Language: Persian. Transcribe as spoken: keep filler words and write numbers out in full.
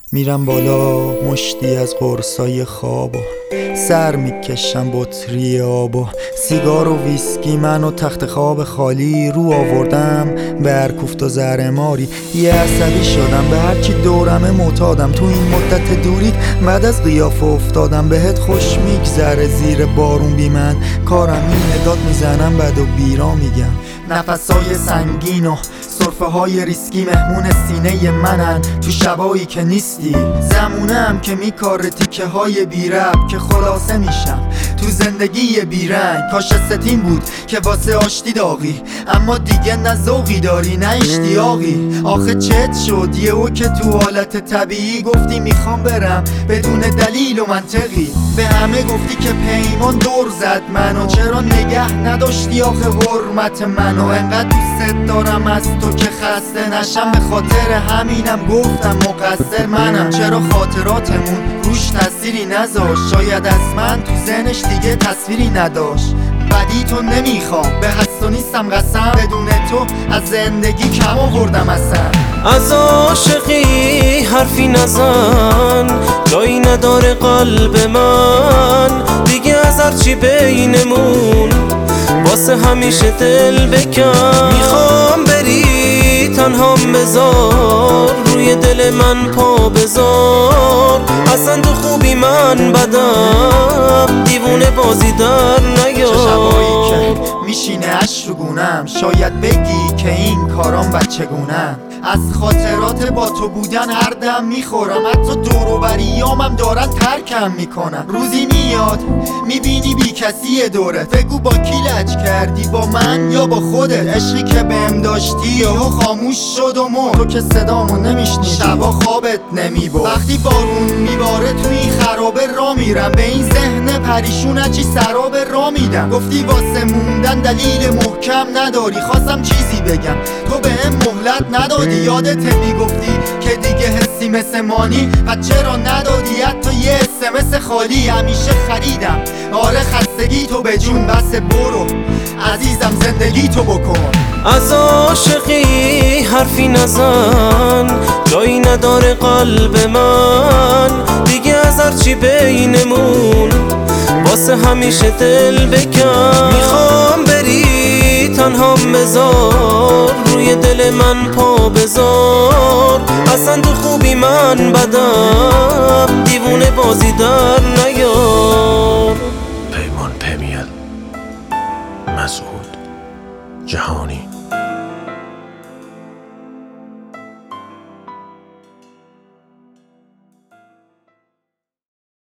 میرم بالا مشتی از قرصای خواب و سر میکشم بطری آب و سیگار و ویسکی، من و تخت خواب خالی رو آوردم به هرکوفت و زهر ماری. یه عصبی شدم به هرچی دورمه معتادم، تو این مدت دوریت بعد از قیافه افتادم. بهت خوش میگذره زیر بارون بی من، کارم اینه داد میزنم بعد و بیرا میگم. نفسای سنگین و صرفه های ریسکی مهمون سینه منن تو شبایی که نیستی. زمونم که میکاره تیکه های بی رب که خلاصه میشم تو زندگی بیرنگ. کاش ستین بود که واسه آشتی داغی، اما دیگه نه ذوقی داری نه اشتیاقی. آخه چت شد یه او که تو حالت طبیعی گفتی میخوام برم بدون دلیل و منطقی. به همه گفتی که پیمان دور زد منو، چرا نگه نداشتی آخه حرمت منو؟ انقدر دوست دارم از تو که خسته نشم، به خاطر همینم گفتم مقصر منم. چرا خاطراتمون روش تأثیری نذاشت؟ شاید از من تو ذهنش دیگه تصویری نداشت. بدی تو نمیخوام، به هست و نیستم قسم، بدون تو از زندگی کم آوردم اصلا. از عاشقی حرفی نزن، جایی نداره قلب من دیگه، از هرچی بینمون واسه همیشه دل بکن. میخوام بری تنهام بذار، روی دل من پا بذار، اصلا تو خوبی من بدم، دیوونه بازی در نیار. چه شبایی که میشینه اش رو گونم، شاید بگی که این کارام بچگونم. از خاطرات با تو بودن هر دم میخورم، حتی دور و بریامم دارن ترکم میکنن. روزی میاد میبینی بی کسی دوره، بگو با کی لج کردی، با من یا با خودت؟ عشقی که بهم داشتی یهو خاموش شد و مرد، تو که صدامو نمیشنیدی، شبا خوابت نمیبرد. وقتی بارون میباره تو این خرابه را میرم، به این ذهن پریشون چی سرابه را میدم. گفتی واسه موندن دلیل محکم نداری، خواستم چیزی بگم تو بهم مهلت ندادی. یادت میگفتی که دیگه حسی مثل مانی، و چرا ندادی حتی یه اسمس خالی؟ همیشه خریدم آره خستگی تو به جون، بس برو عزیزم زندگی تو بکن. از عاشقی حرفی نزن، جایی نداره قلب من دیگه، از هرچی بینمون واسه همیشه دل بکن. میخوام بری تنهام بذار، روی دل من پا بذار، اصلا تو خوبی من بدم، دیوونه بازی در نیار. پیمان پمیر مسعود جهانی.